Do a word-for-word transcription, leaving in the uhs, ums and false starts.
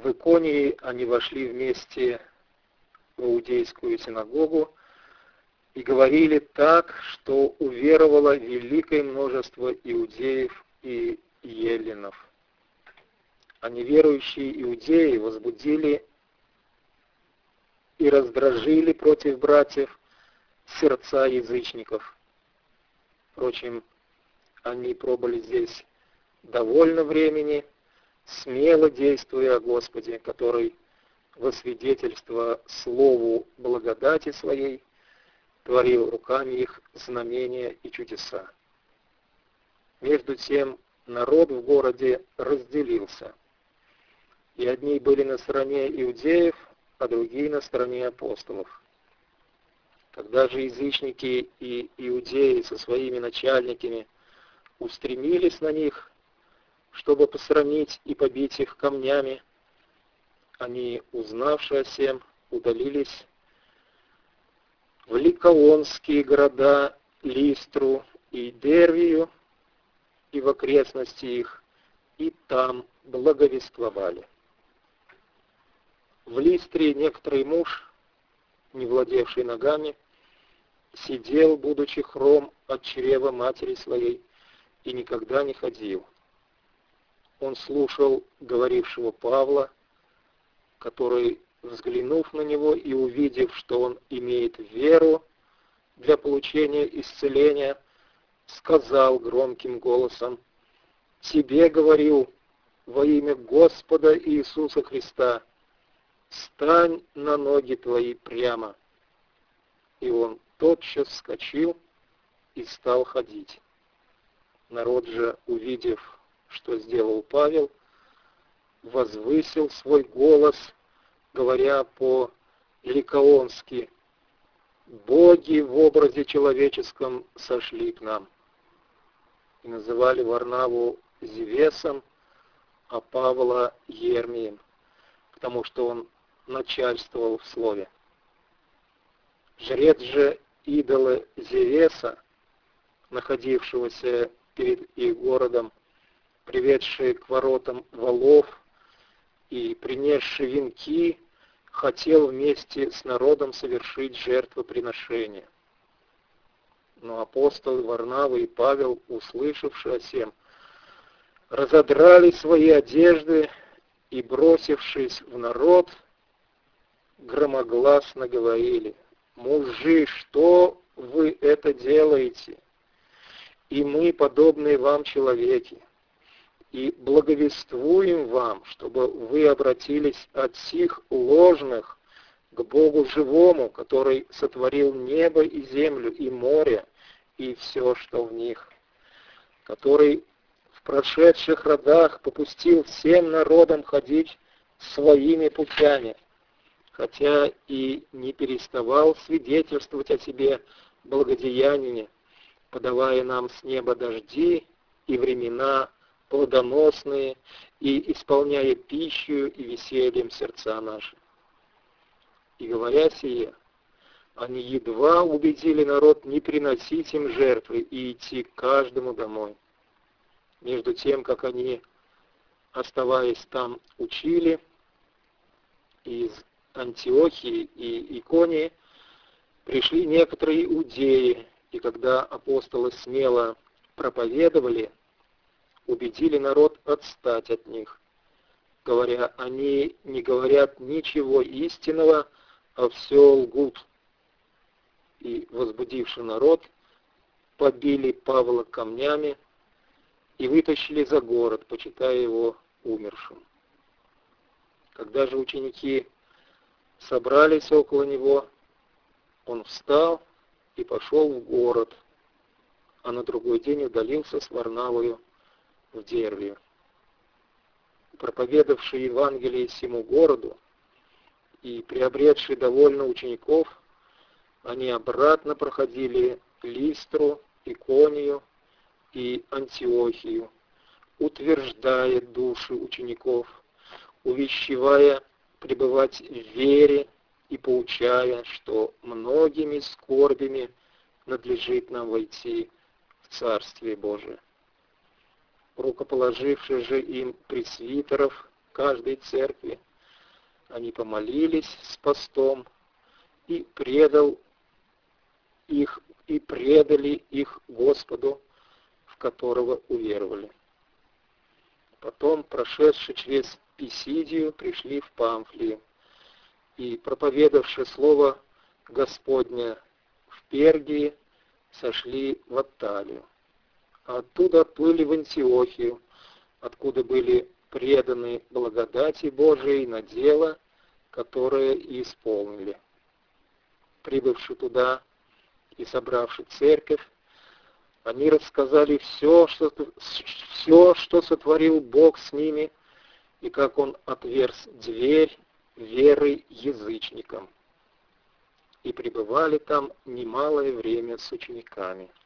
В Иконии они вошли вместе в иудейскую синагогу и говорили так, что уверовало великое множество иудеев и еллинов. А неверующие иудеи возбудили и раздражили против братьев сердца язычников. Впрочем, они пробыли здесь довольно времени, смело действуя о Господе, который во свидетельство слову благодати своей творил руками их знамения и чудеса. Между тем народ в городе разделился, и одни были на стороне иудеев, а другие на стороне апостолов. Когда же язычники и иудеи со своими начальниками устремились на них, чтобы посрамить и побить их камнями, они, узнавши о сем, удалились в ликаонские города Листру и Дервию и в окрестности их, и там благовествовали. В Листре некоторый муж, не владевший ногами, сидел, будучи хром от чрева матери своей, и никогда не ходил. Он слушал говорившего Павла, который, взглянув на него и увидев, что он имеет веру для получения исцеления, сказал громким голосом: «Тебе говорю во имя Господа Иисуса Христа, встань на ноги твои прямо». И он тотчас вскочил и стал ходить. Народ же, увидев, что сделал Павел, возвысил свой голос, говоря по-ликаонски: «Боги в образе человеческом сошли к нам». И называли Варнаву Зевесом, а Павла Ермием, потому что он начальствовал в слове. Жрец же идола Зевеса, находившегося перед их городом, приведший к воротам валов и принесший венки, хотел вместе с народом совершить жертвоприношение. Но апостолы Варнава и Павел, услышавши о сем, разодрали свои одежды и, бросившись в народ, громогласно говорили: «Мужи, что вы это делаете? И мы, подобные вам человеки, и благовествуем вам, чтобы вы обратились от сих ложных к Богу живому, который сотворил небо и землю, и море, и все, что в них, который в прошедших родах попустил всем народам ходить своими путями, хотя и не переставал свидетельствовать о себе благодеяниями, подавая нам с неба дожди и времена плодоносные, и исполняя пищу и весельем сердца наши». И говоря сие, они едва убедили народ не приносить им жертвы и идти каждому домой. Между тем, как они, оставаясь там, учили, из Антиохии и Иконии пришли некоторые иудеи, и когда апостолы смело проповедовали, убедили народ отстать от них, говоря: они не говорят ничего истинного, а все лгут. И, возбудивши народ, побили Павла камнями и вытащили за город, почитая его умершим. Когда же ученики собрались около него, он встал и пошел в город, а на другой день удалился с Варнавою в Дервию. Проповедавший Евангелие всему городу и приобретший довольно учеников, они обратно проходили Листру, Иконию и Антиохию, утверждая души учеников, увещевая пребывать в вере и поучая, что многими скорбями надлежит нам войти в Царствие Божие. Рукоположивши же им пресвитеров каждой церкви они помолились с постом, и предал их, и предали их Господу, в которого уверовали. Потом, прошедшие через Писидию, пришли в Памфлию, и, проповедавши слово Господня в Пергии, сошли в Атталию. А оттуда отплыли в Антиохию, откуда были преданы благодати Божией на дело, которое и исполнили. Прибывши туда и собравши церковь, они рассказали все, что, все, что сотворил Бог с ними, и как Он отверз дверь веры язычникам. И пребывали там немалое время с учениками.